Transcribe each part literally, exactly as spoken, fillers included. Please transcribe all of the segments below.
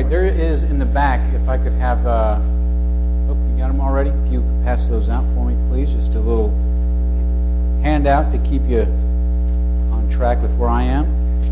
right, there is in the back, if I could have, uh, oh, you got them already? If you could pass those out for me, please. Just a little handout to keep you on track with where I am.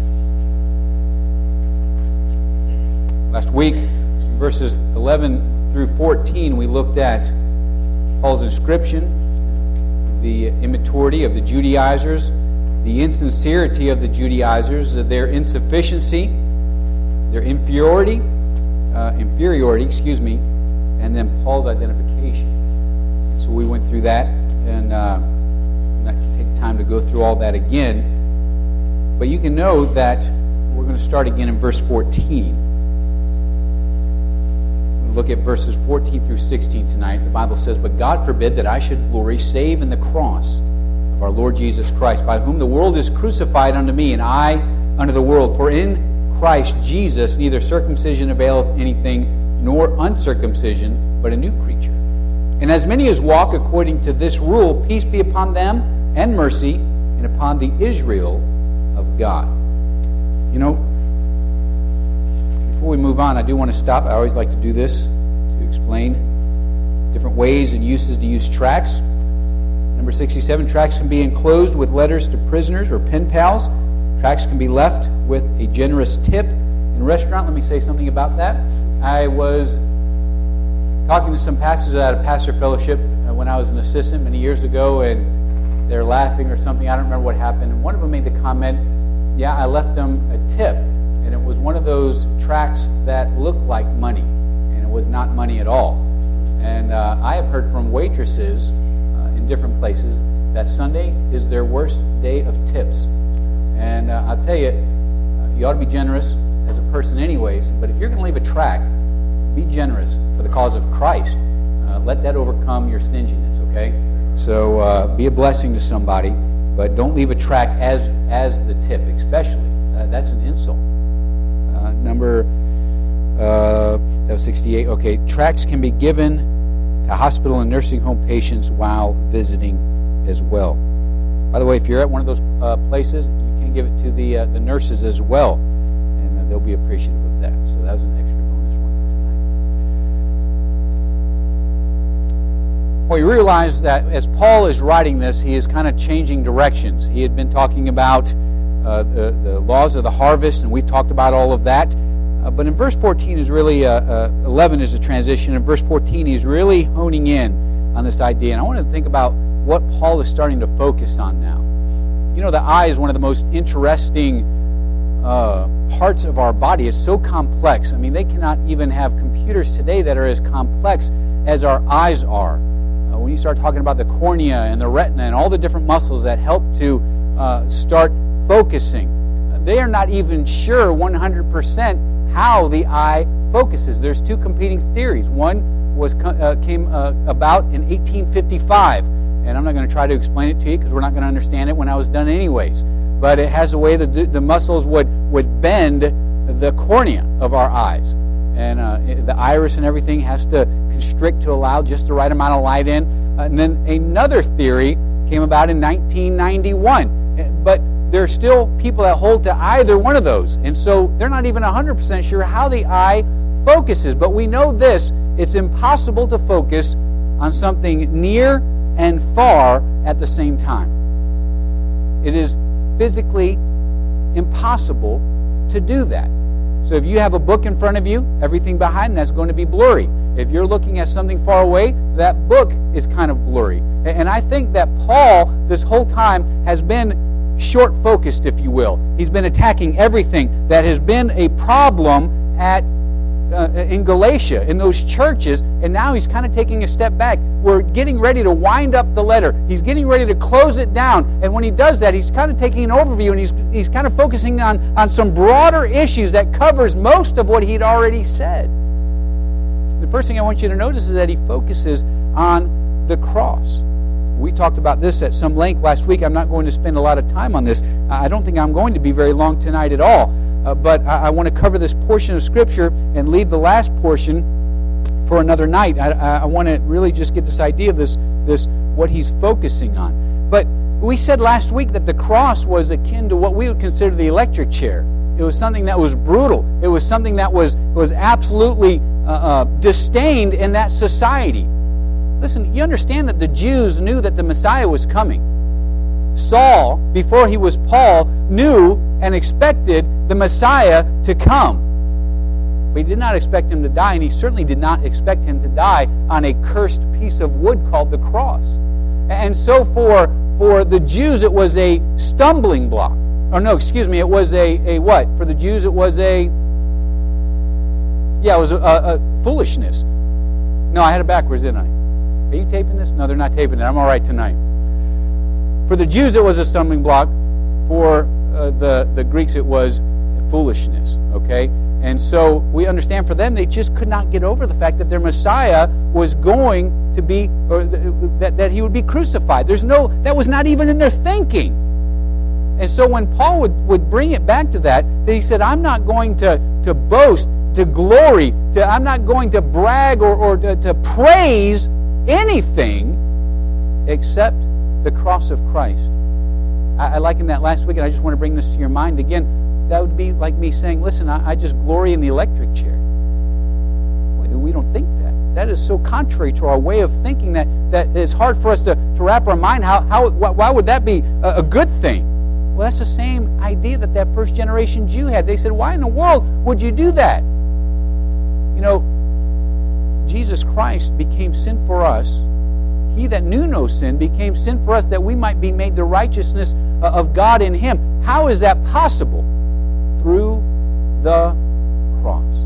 Last week, verses eleven through fourteen, we looked at Paul's inscription, the immaturity of the Judaizers, the insincerity of the Judaizers, their insufficiency, their inferiority, uh, inferiority, excuse me, and then Paul's identification. So we went through that, and uh, I'm not going to take time to go through all that again. But you can know that we're going to start again in verse fourteen. We'll look at verses fourteen through sixteen tonight. The Bible says, "But God forbid that I should glory save in the cross of our Lord Jesus Christ, by whom the world is crucified unto me, and I unto the world. For in Christ Jesus neither circumcision availeth anything, nor uncircumcision, but a new creature. And as many as walk according to this rule, peace be upon them, and mercy, and upon the Israel of God." You know, before we move on, I do want to stop. I always like to do this to explain different ways and uses to use tracts. Number sixty-seven, tracts can be enclosed with letters to prisoners or pen pals. Tracts can be left with a generous tip in a restaurant. Let me say something about that. I was talking to some pastors at a pastor fellowship when I was an assistant many years ago, and they're laughing or something. I don't remember what happened. And one of them made the comment, yeah, I left them a tip. And it was one of those tracts that looked like money, and it was not money at all. And uh, I have heard from waitresses uh, in different places that Sunday is their worst day of tips. And uh, I'll tell you, uh, you ought to be generous as a person anyways, but if you're going to leave a tract, be generous for the cause of Christ. Uh, let that overcome your stinginess, okay? So uh, be a blessing to somebody, but don't leave a tract as as the tip, especially. Uh, that's an insult. Uh, number uh, that was sixty-eight. Okay, tracts can be given to hospital and nursing home patients while visiting as well. By the way, if you're at one of those uh, places, you can give it to the uh, the nurses as well, and uh, they'll be appreciative of that. So that was an extra bonus one for tonight. Well, you realize that as Paul is writing this, he is kind of changing directions. He had been talking about uh, the, the laws of the harvest, and we've talked about all of that. Uh, but in verse fourteen is really, uh, uh, eleven is a transition. In verse fourteen, he's really honing in on this idea. And I want to think about what Paul is starting to focus on now. You know, the eye is one of the most interesting uh, parts of our body. It's so complex. I mean, they cannot even have computers today that are as complex as our eyes are. Uh, when you start talking about the cornea and the retina and all the different muscles that help to uh, start focusing, they are not even sure one hundred percent how the eye focuses. There's two competing theories. One was uh, came uh, about in eighteen fifty-five. And I'm not going to try to explain it to you because we're not going to understand it when I was done anyways. But it has a way that the, the muscles would, would bend the cornea of our eyes. And uh, the iris and everything has to constrict to allow just the right amount of light in. Uh, and then another theory came about in nineteen ninety-one. But there are still people that hold to either one of those. And so they're not even one hundred percent sure how the eye focuses. But we know this, it's impossible to focus on something near and far at the same time. It is physically impossible to do that. So if you have a book in front of you, everything behind that's going to be blurry. If you're looking at something far away, that book is kind of blurry. And I think that Paul, this whole time, has been short-focused, if you will. He's been attacking everything that has been a problem at Uh, in Galatia, in those churches, and now he's kind of taking a step back. We're getting ready to wind up the letter. He's getting ready to close it down, and when he does that, he's kind of taking an overview, and he's he's kind of focusing on, on some broader issues that covers most of what he'd already said. The first thing I want you to notice is that he focuses on the cross. We talked about this at some length last week. I'm not going to spend a lot of time on this. I don't think I'm going to be very long tonight at all. Uh, but I, I want to cover this portion of Scripture and leave the last portion for another night. I, I, I want to really just get this idea of this, this, what he's focusing on. But we said last week that the cross was akin to what we would consider the electric chair. It was something that was brutal. It was something that was, was absolutely uh, uh, disdained in that society. Listen, you understand that the Jews knew that the Messiah was coming. Saul, before he was Paul, knew and expected the Messiah to come. But he did not expect him to die, and he certainly did not expect him to die on a cursed piece of wood called the cross. And so for, for the Jews, it was a stumbling block. Or no, excuse me, it was a, a what? For the Jews, it was a, yeah, it was a, a, a foolishness. No, I had it backwards, didn't I? Are you taping this? No, they're not taping it. I'm all right tonight. For the Jews, it was a stumbling block. For uh, the, the Greeks, it was foolishness, okay? And so we understand for them, they just could not get over the fact that their Messiah was going to be, or that, that he would be crucified. There's no, that was not even in their thinking. And so when Paul would, would bring it back to that, that he said, I'm not going to, to boast, to glory, to, I'm not going to brag or, or to, to praise anything except the cross of Christ. I, I likened that last week, and I just want to bring this to your mind again. That would be like me saying, listen, I, I just glory in the electric chair. We don't think that. That is so contrary to our way of thinking that, that it's hard for us to, to wrap our mind. How, how, why would that be a, a good thing? Well, that's the same idea that that first generation Jew had. They said, why in the world would you do that? You know, Jesus Christ became sin for us. He that knew no sin became sin for us, that we might be made the righteousness of God in Him. How is that possible? Through the cross.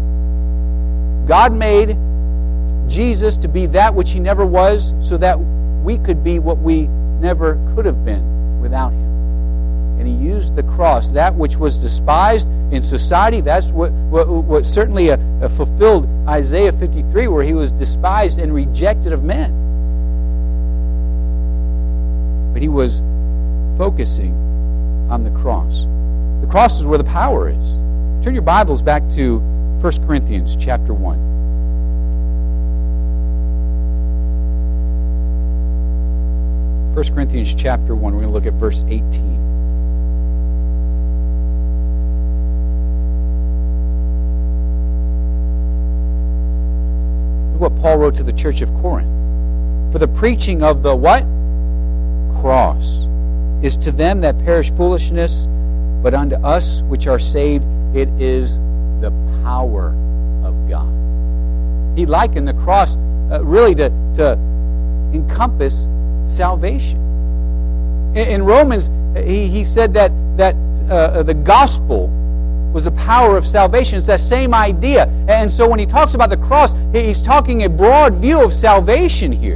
God made Jesus to be that which He never was, so that we could be what we never could have been without Him. And He used the cross, that which was despised in society. That's what, what, what certainly a, a fulfilled Isaiah fifty-three, where He was despised and rejected of men. But He was focusing on the cross. The cross is where the power is. Turn your Bibles back to First Corinthians chapter one. First Corinthians chapter one, we're going to look at verse eighteen. Look what Paul wrote to the church of Corinth. For the preaching of the what? Cross is to them that perish foolishness, but unto us which are saved, it is the power of God. He likened the cross uh, really to, to encompass salvation. In, in Romans, he, he said that, that uh, the gospel was the power of salvation. It's that same idea. And so when he talks about the cross, he's talking a broad view of salvation here.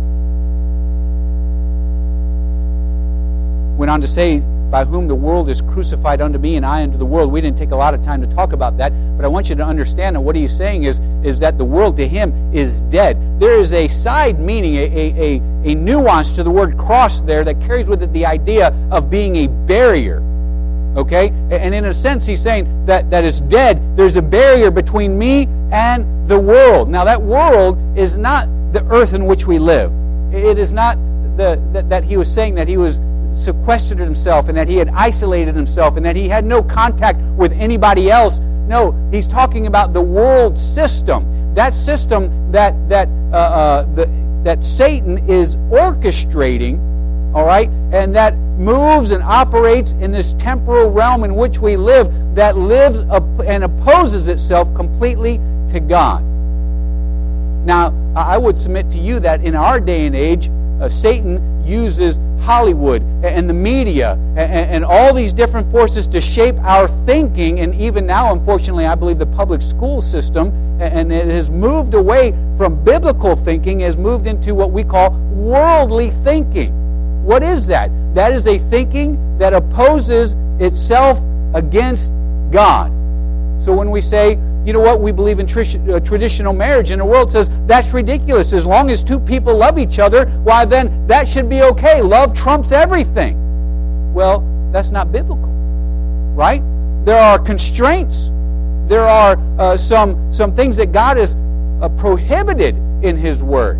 Went on to say, by whom the world is crucified unto me, and I unto the world. We didn't take a lot of time to talk about that, but I want you to understand that what he's saying is, is that the world to him is dead. There is a side meaning, a, a, a, a nuance to the word cross there that carries with it the idea of being a barrier. Okay? And in a sense, he's saying that, that it's dead. There's a barrier between me and the world. Now, that world is not the earth in which we live. It is not the that, that he was saying that he was sequestered himself and that he had isolated himself and that he had no contact with anybody else. No, he's talking about the world system. That system that that uh, uh, the, that Satan is orchestrating, all right, and that moves and operates in this temporal realm in which we live, that lives and opposes itself completely to God. Now, I would submit to you that in our day and age, uh, Satan uses Hollywood and the media and, and all these different forces to shape our thinking, and even now, unfortunately, I believe the public school system, and it has moved away from biblical thinking, has moved into what we call worldly thinking. What is that? That is a thinking that opposes itself against God. So when we say, you know what, we believe in tr- uh, traditional marriage, and the world says that's ridiculous. As long as two people love each other, why then that should be okay. Love trumps everything. Well, that's not biblical, right? There are constraints. There are uh, some, some things that God has uh, prohibited in His Word.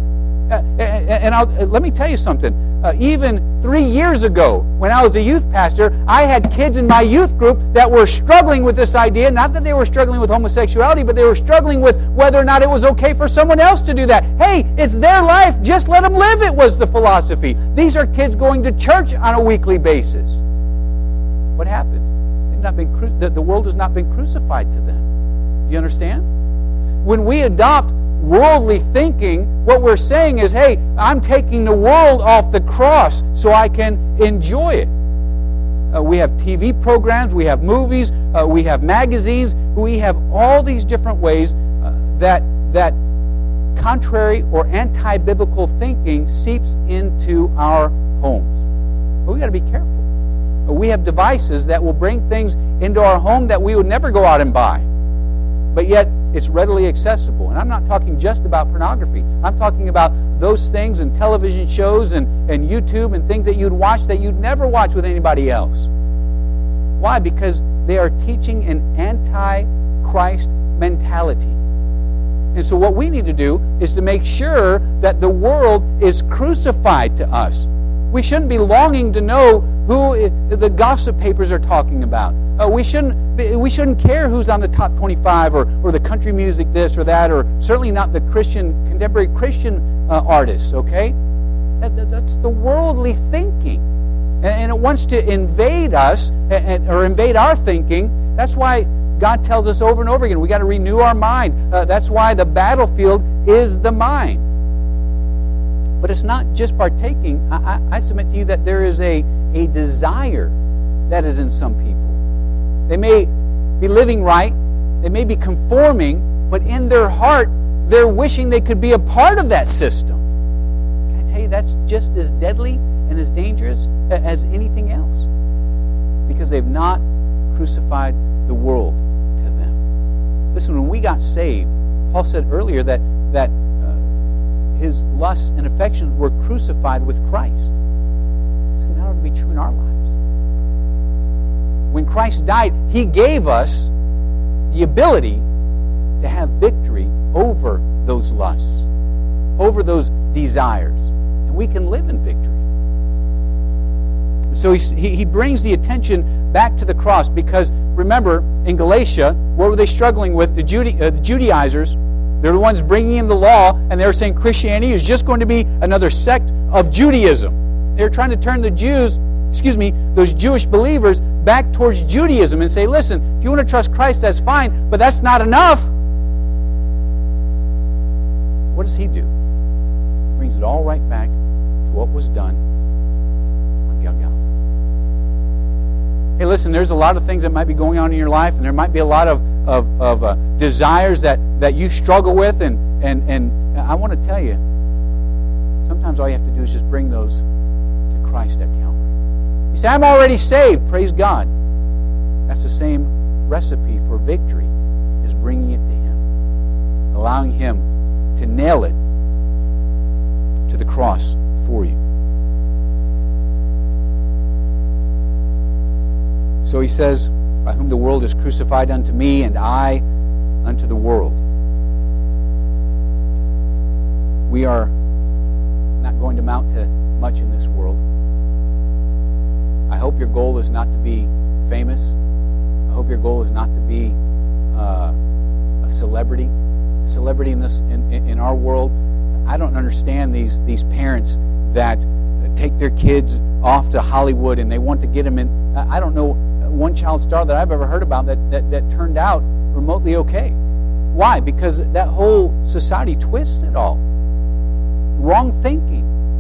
Uh, and and I'll, let me tell you something. Uh, even three years ago, when I was a youth pastor, I had kids in my youth group that were struggling with this idea. Not that they were struggling with homosexuality, but they were struggling with whether or not it was okay for someone else to do that. Hey, it's their life. Just let them live it, was the philosophy. These are kids going to church on a weekly basis. What happened? They've not been cru- the, the world has not been crucified to them. Do you understand? When we adopt worldly thinking, what we're saying is, hey, I'm taking the world off the cross so I can enjoy it. Uh, we have T V programs, we have movies, uh, we have magazines, we have all these different ways uh, that that contrary or anti-biblical thinking seeps into our homes. But we've got to be careful. We have devices that will bring things into our home that we would never go out and buy. But yet, it's readily accessible. And I'm not talking just about pornography. I'm talking about those things and television shows and, and YouTube and things that you'd watch that you'd never watch with anybody else. Why? Because they are teaching an anti-Christ mentality. And so what we need to do is to make sure that the world is crucified to us. We shouldn't be longing to know who the gossip papers are talking about. Uh, we shouldn't be, we shouldn't care who's on the top twenty-five or, or the country music this or that, or certainly not the Christian contemporary Christian uh, artists. Okay, that, that's the worldly thinking, and, and it wants to invade us and, or invade our thinking. That's why God tells us over and over again, we got to renew our mind. Uh, that's why the battlefield is the mind. But it's not just partaking. I, I, I submit to you that there is a, a desire that is in some people. They may be living right, they may be conforming, but in their heart, they're wishing they could be a part of that system. Can I tell you, that's just as deadly and as dangerous as anything else. Because they've not crucified the world to them. Listen, when we got saved, Paul said earlier that, that uh, his lusts and affections were crucified with Christ. Listen, that ought to be true in our lives. When Christ died, He gave us the ability to have victory over those lusts, over those desires. And we can live in victory. So he, he brings the attention back to the cross because, remember, in Galatia, what were they struggling with? The, Jude, uh, the Judaizers, they're the ones bringing in the law, and they were saying Christianity is just going to be another sect of Judaism. They were trying to turn the Jews, excuse me, those Jewish believers back towards Judaism and say, listen, if you want to trust Christ, that's fine, but that's not enough. What does He do? He brings it all right back to what was done on Golgotha. Hey, listen, there's a lot of things that might be going on in your life, and there might be a lot of, of, of uh, desires that, that you struggle with, and, and, and I want to tell you, sometimes all you have to do is just bring those to Christ at Calvary. You say, I'm already saved. Praise God. That's the same recipe for victory, is bringing it to Him, allowing Him to nail it to the cross for you. So he says, by whom the world is crucified unto me, and I unto the world. We are not going to amount to much in this world. I hope your goal is not to be famous. I hope your goal is not to be uh, a celebrity. A celebrity in this in, in our world. I don't understand these these parents that take their kids off to Hollywood and they want to get them in. I don't know one child star that I've ever heard about that, that, that turned out remotely okay. Why? Because that whole society twists it all. Wrong thinking.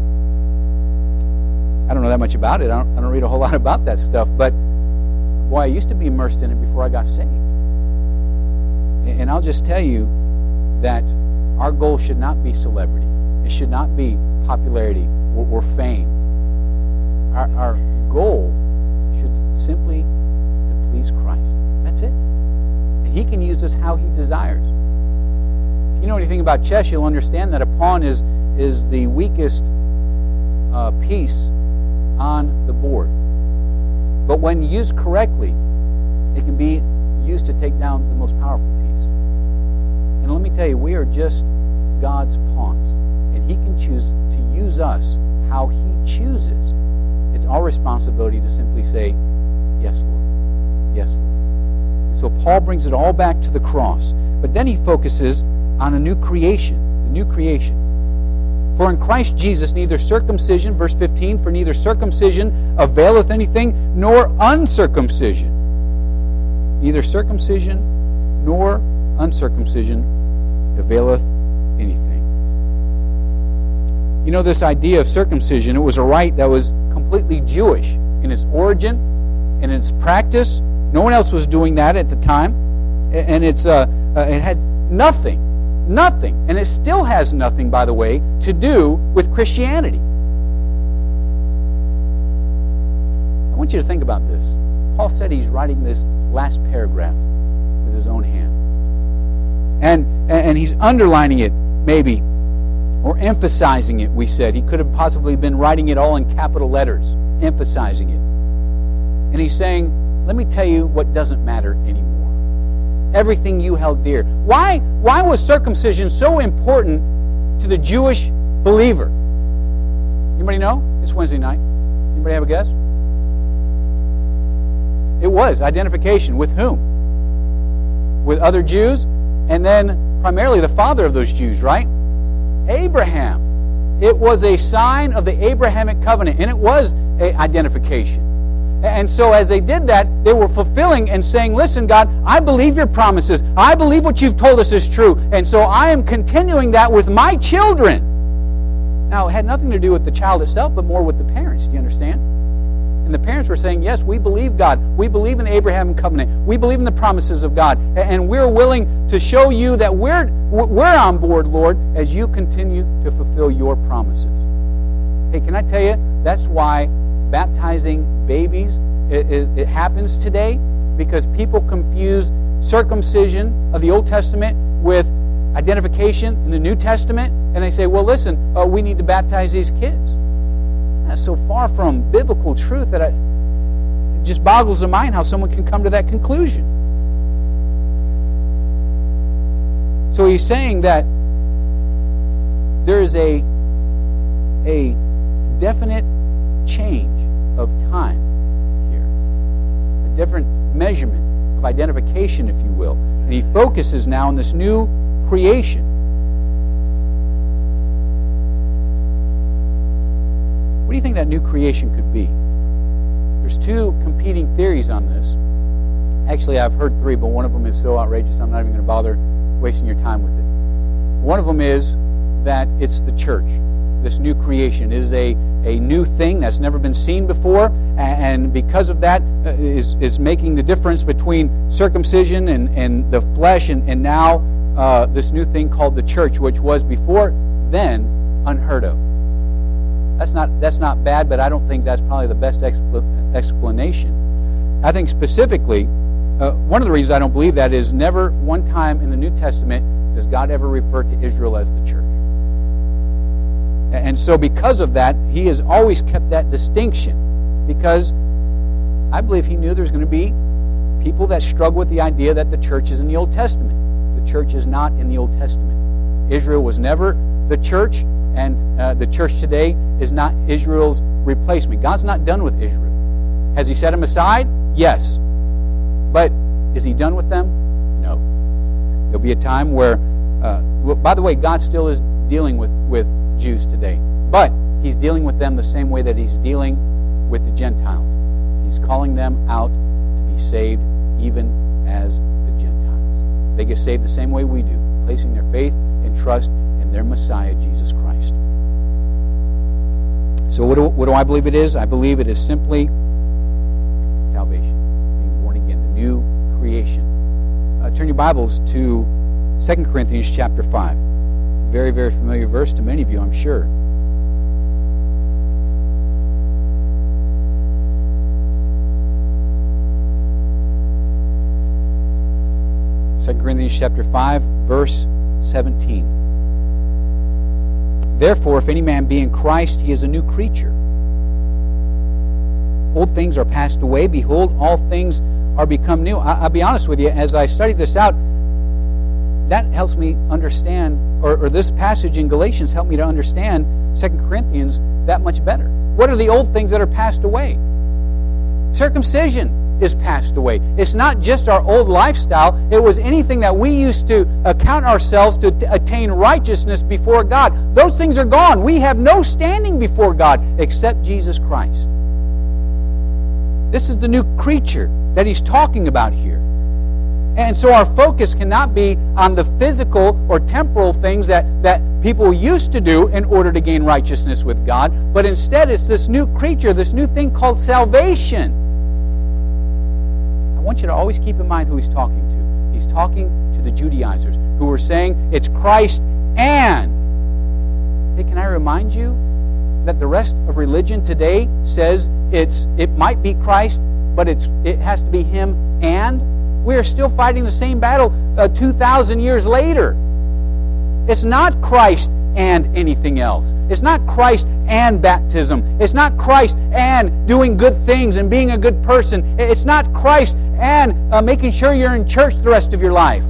I don't know that much about it. I don't, I don't read a whole lot about that stuff. But, boy, I used to be immersed in it before I got saved. And I'll just tell you that our goal should not be celebrity. It should not be popularity or, or fame. Our, our goal should simply to please Christ. That's it. And He can use us how He desires. If you know anything about chess, you'll understand that a pawn is, is the weakest uh, piece on the board. But when used correctly, it can be used to take down the most powerful piece. And let me tell you, we are just God's pawns. And He can choose to use us how He chooses. It's our responsibility to simply say, yes, Lord. Yes, Lord. And so Paul brings it all back to the cross. But then he focuses on a new creation, the new creation. For in Christ Jesus neither circumcision, verse fifteen, for neither circumcision availeth anything, nor uncircumcision. Neither circumcision nor uncircumcision availeth anything. You know, this idea of circumcision, it was a rite that was completely Jewish in its origin and its practice. No one else was doing that at the time. And it's uh, uh, it had nothing, nothing, and it still has nothing, by the way, to do with Christianity. I want you to think about this. Paul said he's writing this last paragraph with his own hand. And, and he's underlining it, maybe, or emphasizing it, we said. He could have possibly been writing it all in capital letters, emphasizing it. And he's saying, let me tell you what doesn't matter anymore. Everything you held dear. Why, why was circumcision so important to the Jewish believer? Anybody know? It's Wednesday night. Anybody have a guess? It was identification. With whom? With other Jews, and then primarily the father of those Jews, right? Abraham. It was a sign of the Abrahamic covenant, and it was an identification. And so as they did that, they were fulfilling and saying, listen, God, I believe your promises. I believe what you've told us is true. And so I am continuing that with my children. Now, it had nothing to do with the child itself, but more with the parents. Do you understand? And the parents were saying, yes, we believe God. We believe in the Abraham covenant. We believe in the promises of God. And we're willing to show you that we're, we're on board, Lord, as you continue to fulfill your promises. Hey, can I tell you, that's why baptizing babies, it, it, it happens today, because people confuse circumcision of the Old Testament with identification in the New Testament, and they say, well, listen, uh, we need to baptize these kids. That's so far from biblical truth that I, it just boggles the mind how someone can come to that conclusion. So he's saying that there is a, a definite change of time here, a different measurement of identification, if you will. And he focuses now on this new creation. What do you think that new creation could be? There's two competing theories on this. Actually, I've heard three, but one of them is so outrageous I'm not even going to bother wasting your time with it. One of them is that it's the church. This new creation is a, a new thing that's never been seen before, and because of that uh, is, is making the difference between circumcision and, and the flesh, and, and now uh, this new thing called the church, which was before then unheard of. That's not, that's not bad, but I don't think that's probably the best expl- explanation. I think specifically, uh, one of the reasons I don't believe that is never one time in the New Testament does God ever refer to Israel as the church. And so because of that, he has always kept that distinction, because I believe he knew there was going to be people that struggle with the idea that the church is in the Old Testament. The church is not in the Old Testament. Israel was never the church, and uh, the church today is not Israel's replacement. God's not done with Israel. Has he set them aside? Yes. But is he done with them? No. There'll be a time where, uh, well, by the way, God still is dealing with, with Jews today. But he's dealing with them the same way that he's dealing with the Gentiles. He's calling them out to be saved even as the Gentiles. They get saved the same way we do, placing their faith and trust in their Messiah, Jesus Christ. So what do, what do I believe it is? I believe it is simply salvation, being born again, the new creation. Uh, turn your Bibles to Second Corinthians chapter five. Very, very familiar verse to many of you, I'm sure. Second Corinthians chapter five, verse seventeen. Therefore, if any man be in Christ, he is a new creature. Old things are passed away. Behold, all things are become new. I, I'll be honest with you, as I studied this out, that helps me understand, or, or this passage in Galatians helped me to understand Second Corinthians that much better. What are the old things that are passed away? Circumcision is passed away. It's not just our old lifestyle. It was anything that we used to account ourselves to t- attain righteousness before God. Those things are gone. We have no standing before God except Jesus Christ. This is the new creature that he's talking about here. And so our focus cannot be on the physical or temporal things that, that people used to do in order to gain righteousness with God, but instead it's this new creature, this new thing called salvation. I want you to always keep in mind who he's talking to. He's talking to the Judaizers who were saying it's Christ and. Hey, can I remind you that the rest of religion today says it's it might be Christ, but it's it has to be him and? We are still fighting the same battle uh, two thousand years later. It's not Christ and anything else. It's not Christ and baptism. It's not Christ and doing good things and being a good person. It's not Christ and uh, making sure you're in church the rest of your life.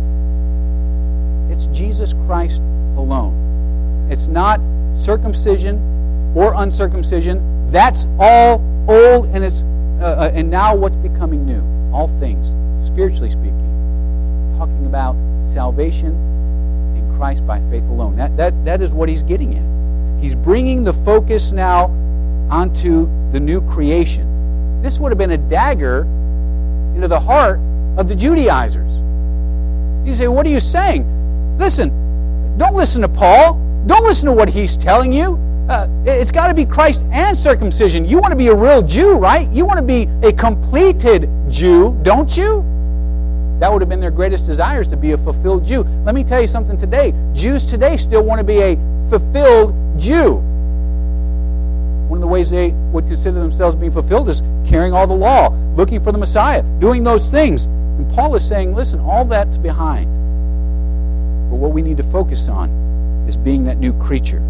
It's Jesus Christ alone. It's not circumcision or uncircumcision. That's all old, and it's uh, uh, and now what's becoming new. All things, spiritually speaking, talking about salvation in Christ by faith alone. That, that, that is what he's getting at. He's bringing the focus now onto the new creation. This would have been a dagger into the heart of the Judaizers. You say, what are you saying? Listen, don't listen to Paul. Don't listen to what he's telling you. Uh, it's got to be Christ and circumcision. You want to be a real Jew, right? You want to be a completed Jew, don't you? That would have been their greatest desires, to be a fulfilled Jew. Let me tell you something today. Jews today still want to be a fulfilled Jew. One of the ways they would consider themselves being fulfilled is carrying all the law, looking for the Messiah, doing those things. And Paul is saying, listen, all that's behind. But what we need to focus on is being that new creature.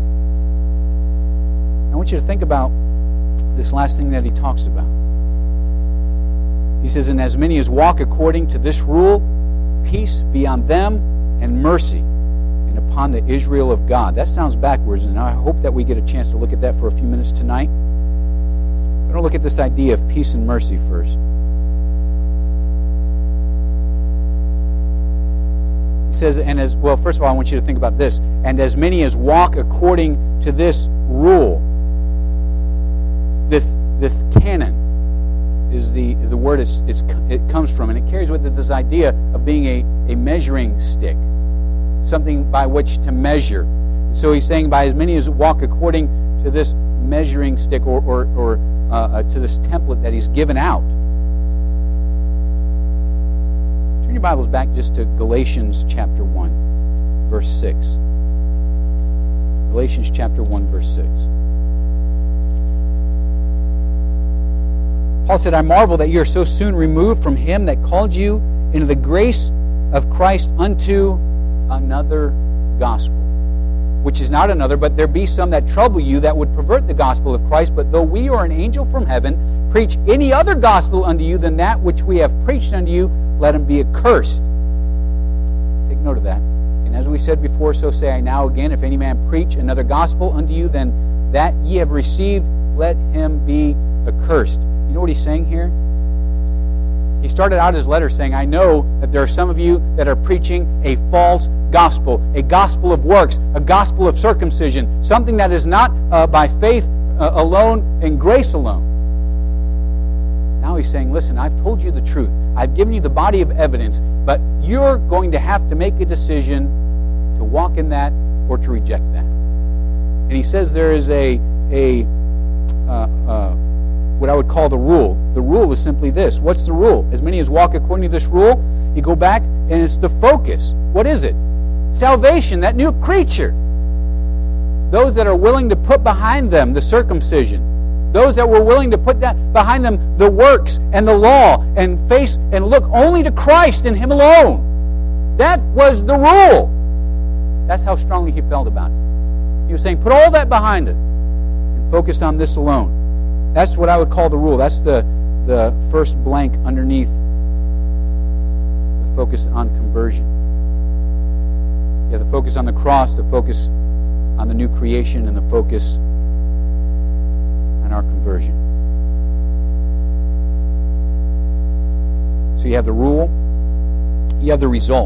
I want you to think about this last thing that he talks about. He says, and as many as walk according to this rule, peace be on them and mercy, and upon the Israel of God. That sounds backwards, and I hope that we get a chance to look at that for a few minutes tonight. We're going to look at this idea of peace and mercy first. He says, and as well, first of all, I want you to think about this. And as many as walk according to this rule, this this canon is the is the word it's, it's, it comes from, and it carries with it this idea of being a, a measuring stick, something by which to measure. And so he's saying, by as many as walk according to this measuring stick, or or, or uh, uh, to this template that he's given out. Turn your Bibles back just to Galatians chapter one, verse six. Galatians chapter one, verse six. Paul said, I marvel that you are so soon removed from him that called you into the grace of Christ unto another gospel, which is not another, but there be some that trouble you that would pervert the gospel of Christ. But though we or an angel from heaven preach any other gospel unto you than that which we have preached unto you, let him be accursed. Take note of that. And as we said before, so say I now again, if any man preach another gospel unto you than that ye have received, let him be accursed. You know what he's saying here? He started out his letter saying, I know that there are some of you that are preaching a false gospel, a gospel of works, a gospel of circumcision, something that is not uh, by faith uh, alone and grace alone. Now he's saying, listen, I've told you the truth. I've given you the body of evidence, but you're going to have to make a decision to walk in that or to reject that. And he says there is a, a uh, uh, what I would call the rule. The rule is simply this. What's the rule? As many as walk according to this rule, you go back and it's the focus. What is it? Salvation, that new creature. Those that are willing to put behind them the circumcision. Those that were willing to put that behind them the works and the law and face and look only to Christ and him alone. That was the rule. That's how strongly he felt about it. He was saying, put all that behind it and focus on this alone. That's what I would call the rule. That's the, the first blank underneath the focus on conversion. You have the focus on the cross, the focus on the new creation, and the focus on our conversion. So you have the rule, you have the result,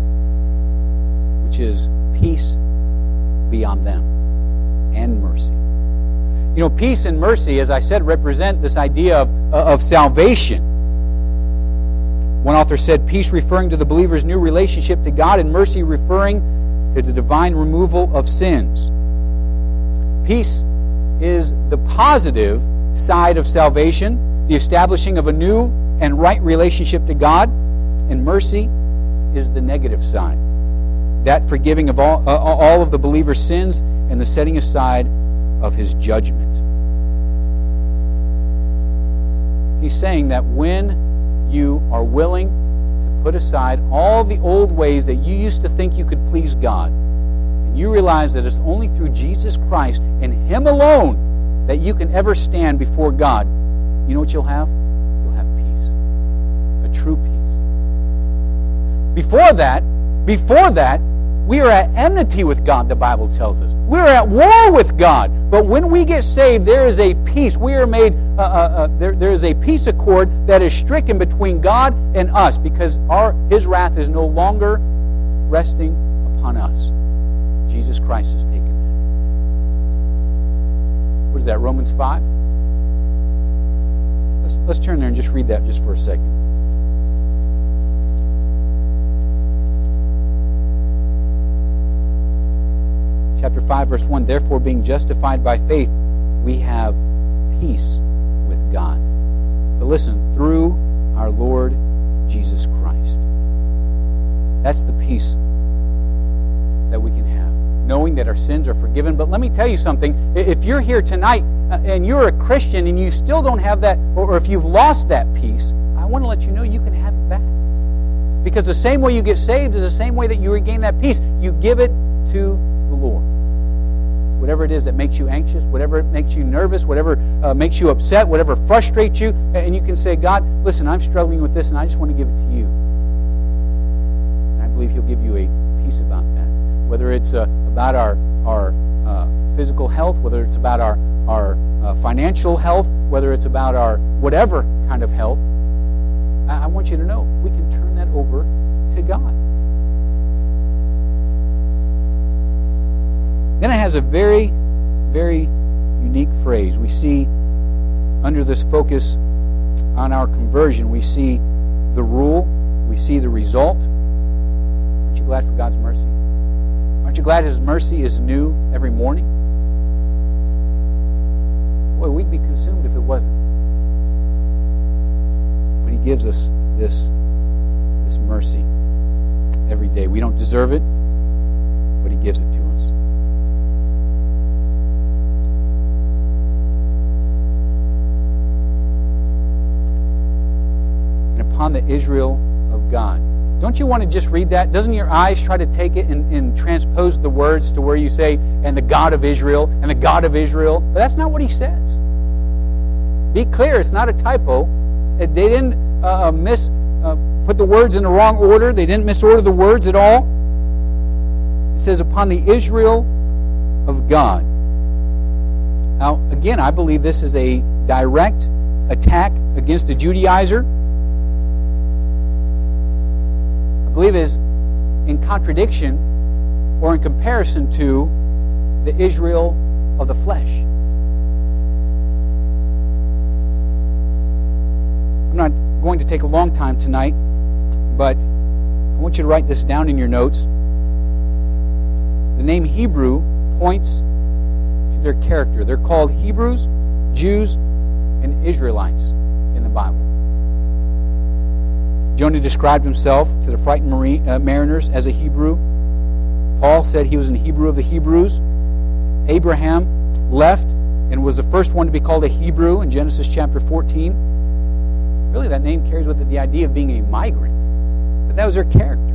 which is peace be on them and mercy. You know, peace and mercy, as I said, represent this idea of, of salvation. One author said, peace referring to the believer's new relationship to God, and mercy referring to the divine removal of sins. Peace is the positive side of salvation, the establishing of a new and right relationship to God, and mercy is the negative side, that forgiving of all, uh, all of the believer's sins and the setting aside of his judgment. He's saying that when you are willing to put aside all the old ways that you used to think you could please God, and you realize that it's only through Jesus Christ and Him alone that you can ever stand before God, you know what you'll have? You'll have peace. A true peace. Before that, before that, we are at enmity with God, the Bible tells us. We're at war with God. But when we get saved, there is a peace. We are made, uh, uh, uh, there, there is a peace accord that is stricken between God and us, because our His wrath is no longer resting upon us. Jesus Christ has taken that. What is that, Romans five? Let's, let's turn there and just read that just for a second. Chapter five, verse one, therefore, being justified by faith, we have peace with God. But listen, through our Lord Jesus Christ. That's the peace that we can have, knowing that our sins are forgiven. But let me tell you something. If you're here tonight and you're a Christian and you still don't have that, or if you've lost that peace, I want to let you know you can have it back. Because the same way you get saved is the same way that you regain that peace. You give it to the Lord. Whatever it is that makes you anxious, whatever makes you nervous, whatever uh, makes you upset, whatever frustrates you, and you can say, God, listen, I'm struggling with this and I just want to give it to you. And I believe He'll give you a peace about that. Whether it's uh, about our, our uh, physical health, whether it's about our, our uh, financial health, whether it's about our whatever kind of health, I, I want you to know we can turn that over to God. Then it has a very, very unique phrase. We see under this focus on our conversion, we see the rule, we see the result. Aren't you glad for God's mercy? Aren't you glad His mercy is new every morning? Boy, we'd be consumed if it wasn't. But He gives us this, this mercy every day. We don't deserve it, but He gives it to us. Upon the Israel of God. Don't you want to just read that? Doesn't your eyes try to take it and, and transpose the words to where you say, and the God of Israel, and the God of Israel? But that's not what He says. Be clear, it's not a typo. They didn't uh, miss, uh, put the words in the wrong order. They didn't misorder the words at all. It says, upon the Israel of God. Now, again, I believe this is a direct attack against the Judaizer. I believe is in contradiction or in comparison to the Israel of the flesh. I'm not going to take a long time tonight, but I want you to write this down in your notes. The name Hebrew points to their character. They're called Hebrews, Jews, and Israelites in the Bible. Jonah described himself to the frightened marine, uh, mariners as a Hebrew. Paul said he was an Hebrew of the Hebrews. Abraham left and was the first one to be called a Hebrew in Genesis chapter fourteen. Really, that name carries with it the idea of being a migrant. But that was their character.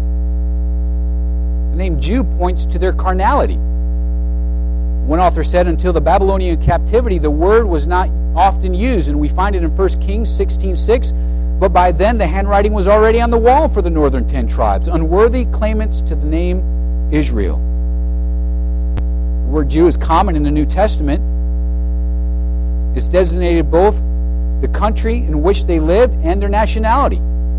The name Jew points to their carnality. One author said, until the Babylonian captivity, the word was not often used, and we find it in First Kings sixteen six. But by then, the handwriting was already on the wall for the northern ten tribes, unworthy claimants to the name Israel. The word Jew is common in the New Testament. It's designated both the country in which they lived and their nationality.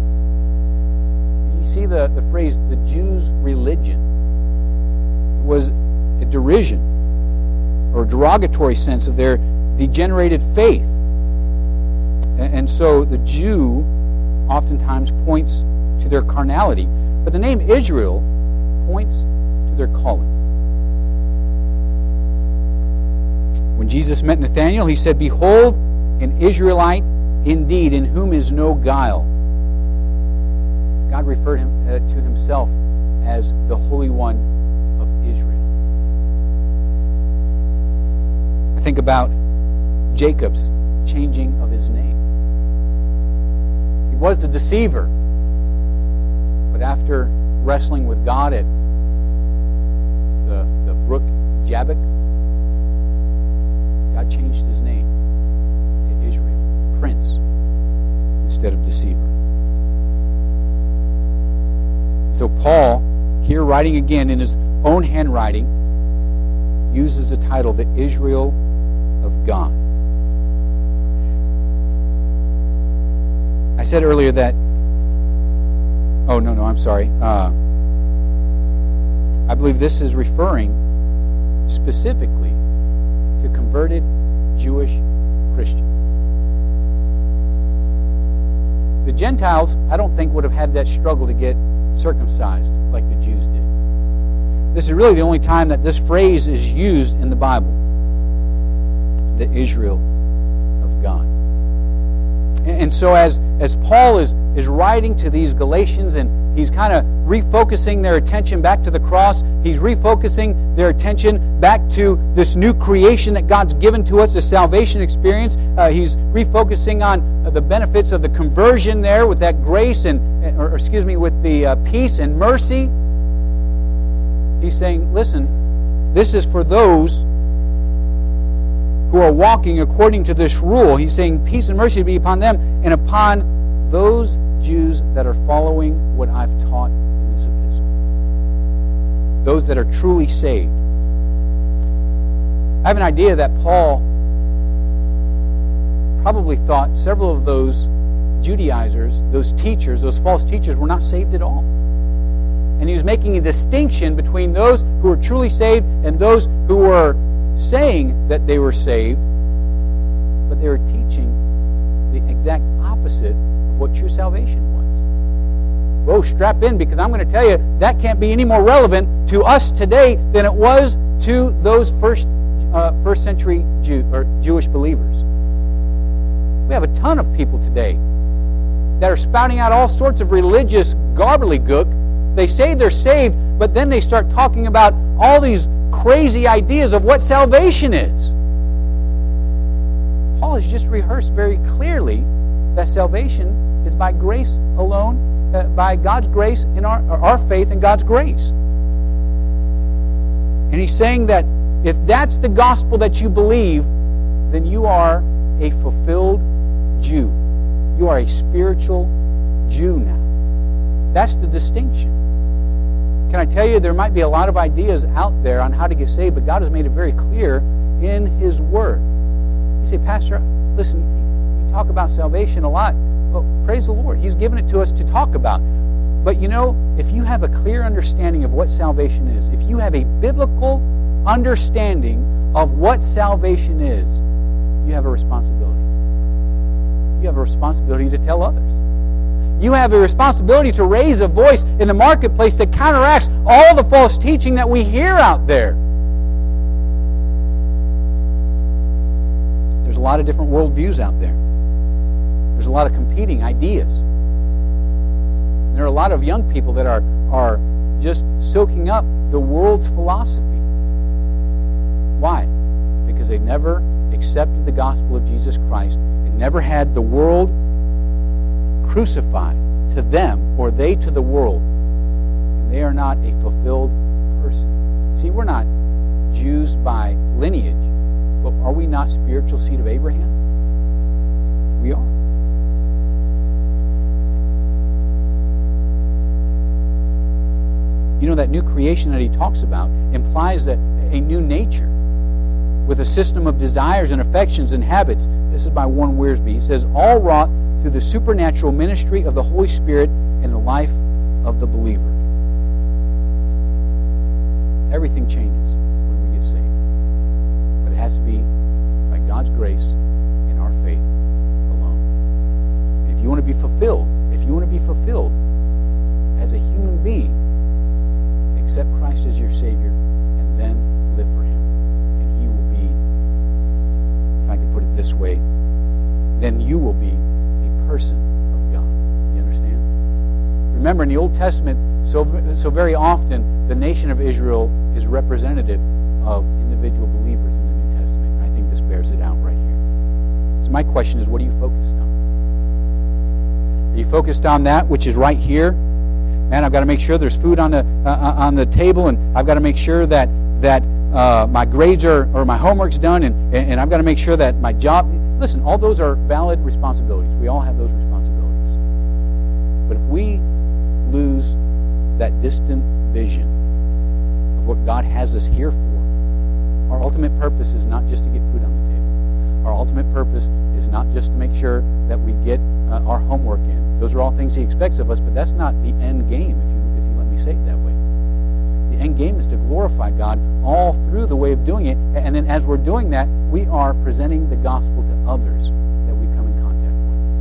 You see the, the phrase, the Jews' religion. It was a derision or a derogatory sense of their degenerated faith. And, and so the Jew oftentimes points to their carnality. But the name Israel points to their calling. When Jesus met Nathanael, he said, "Behold, an Israelite indeed, in whom is no guile." God referred him uh, to himself as the Holy One of Israel. I think about Jacob's changing of his name. He was the deceiver, but after wrestling with God at the, the brook Jabbok, God changed his name to Israel, Prince, instead of deceiver. So Paul, here writing again in his own handwriting, uses the title, the Israel of God. I said earlier that, oh, no, no, I'm sorry. Uh, I believe this is referring specifically to converted Jewish Christians. The Gentiles, I don't think, would have had that struggle to get circumcised like the Jews did. This is really the only time that this phrase is used in the Bible. The Israel of God. And so as, as Paul is, is writing to these Galatians, and he's kind of refocusing their attention back to the cross, he's refocusing their attention back to this new creation that God's given to us, the salvation experience. Uh, he's refocusing on uh, the benefits of the conversion there with that grace and, or excuse me, with the uh, peace and mercy. He's saying, listen, this is for those who are walking according to this rule. He's saying peace and mercy be upon them and upon those Jews that are following what I've taught in this epistle. Those that are truly saved. I have an idea that Paul probably thought several of those Judaizers, those teachers, those false teachers were not saved at all. And he was making a distinction between those who were truly saved and those who were saying that they were saved, but they were teaching the exact opposite of what true salvation was. Whoa, strap in, because I'm going to tell you that can't be any more relevant to us today than it was to those first uh, first century Jew or Jewish believers. We have a ton of people today that are spouting out all sorts of religious gobbledygook. They say they're saved, but then they start talking about all these crazy ideas of what salvation is. Paul has just rehearsed very clearly that salvation is by grace alone, uh, by God's grace in our, our faith in God's grace. And he's saying that if that's the gospel that you believe, then you are a fulfilled Jew. You are a spiritual Jew now. That's the distinction. Can I tell you, there might be a lot of ideas out there on how to get saved, but God has made it very clear in His Word. You say, Pastor, listen, you talk about salvation a lot. Well, praise the Lord. He's given it to us to talk about. But you know, if you have a clear understanding of what salvation is, if you have a biblical understanding of what salvation is, you have a responsibility. You have a responsibility to tell others. You have a responsibility to raise a voice in the marketplace that counteracts all the false teaching that we hear out there. There's a lot of different worldviews out there. There's a lot of competing ideas. There are a lot of young people that are, are just soaking up the world's philosophy. Why? Because they never accepted the gospel of Jesus Christ and never had the world crucified to them, or they to the world. And they are not a fulfilled person. See, we're not Jews by lineage, but are we not spiritual seed of Abraham? We are. You know, that new creation that he talks about implies that a new nature with a system of desires and affections and habits. This is by Warren Wiersbe. He says, all wrought through the supernatural ministry of the Holy Spirit in the life of the believer. Everything changes when we get saved. But it has to be by God's grace and our faith alone. And if you want to be fulfilled, if you want to be fulfilled as a human being, accept Christ as your Savior and then live for Him. And He will be, if I could put it this way, then you will be a person of God. You understand? Remember, in the Old Testament, so, so very often, the nation of Israel is representative of individual believers in the New Testament. And I think this bears it out right here. So my question is, what are you focused on? Are you focused on that which is right here? Man, I've got to make sure there's food on the uh, on the table, and I've got to make sure that that uh, my grades are or my homework's done, and and I've got to make sure that my job. Listen, all those are valid responsibilities. We all have those responsibilities. But if we lose that distant vision of what God has us here for, our ultimate purpose is not just to get food on the table. Our ultimate purpose is not just to make sure that we get uh, our homework in. Those are all things He expects of us, but that's not the end game, if you if you let me say it that way. The end game is to glorify God all through the way of doing it, and then as we're doing that, we are presenting the gospel to others that we come in contact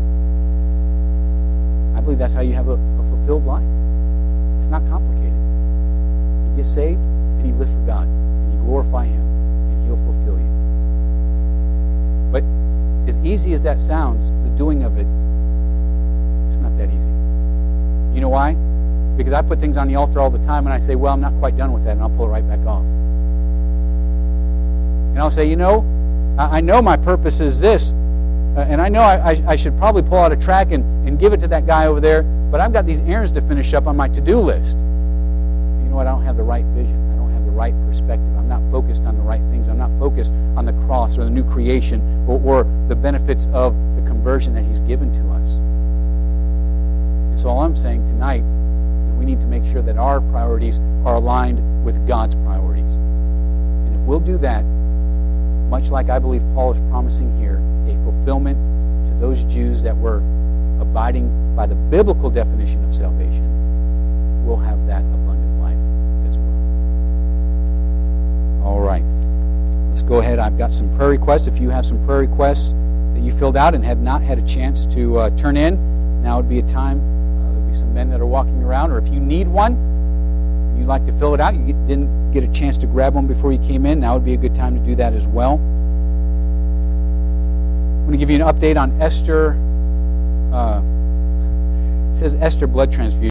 with. I believe that's how you have a, a fulfilled life. It's not complicated. You get saved, and you live for God, and you glorify Him, and He'll fulfill you. But as easy as that sounds, the doing of it, it's not that easy. You know why? Because I put things on the altar all the time and I say, well, I'm not quite done with that, and I'll pull it right back off. And I'll say, you know, I, I know my purpose is this, uh, and I know I, I, I should probably pull out a track and, and give it to that guy over there, but I've got these errands to finish up on my to-do list. You know what? I don't have the right vision. I don't have the right perspective. I'm not focused on the right things. I'm not focused on the cross or the new creation or, or the benefits of the conversion that He's given to us. And so all I'm saying tonight is we need to make sure that our priorities are aligned with God's priorities. And if we'll do that, much like I believe Paul is promising here, a fulfillment to those Jews that were abiding by the biblical definition of salvation, we'll have that abundant life as well. All right. Let's go ahead. I've got some prayer requests. If you have some prayer requests that you filled out and have not had a chance to uh, turn in, now would be a time. Uh, there'll be some men that are walking around, or if you need one, you'd like to fill it out, you get, didn't get a chance to grab one before you came in, now would be a good time to do that as well. I'm going to give you an update on Esther. Uh, it says Esther blood transfusion.